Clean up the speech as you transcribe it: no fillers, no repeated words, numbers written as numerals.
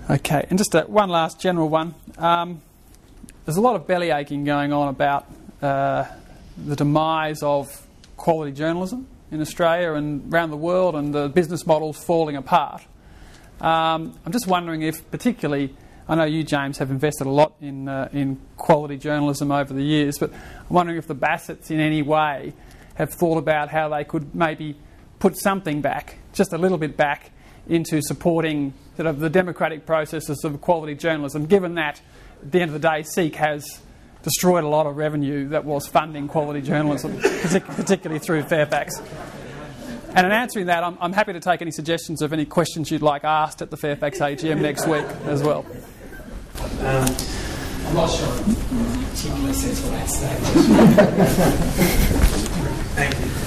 Okay, and just one last general one. There's a lot of belly aching going on about the demise of quality journalism in Australia and around the world, and the business models falling apart. I'm just wondering if, particularly, I know you, James, have invested a lot in quality journalism over the years, but I'm wondering if the Bassets in any way have thought about how they could maybe put something back, just a little bit back, into supporting sort of the democratic processes of quality journalism, given that, at the end of the day, SEEK has destroyed a lot of revenue that was funding quality journalism, particularly through Fairfax. And in answering that, I'm happy to take any suggestions of any questions you'd like asked at the Fairfax AGM next week as well. I'm not sure I'm particularly sensible at that stage. Thank you.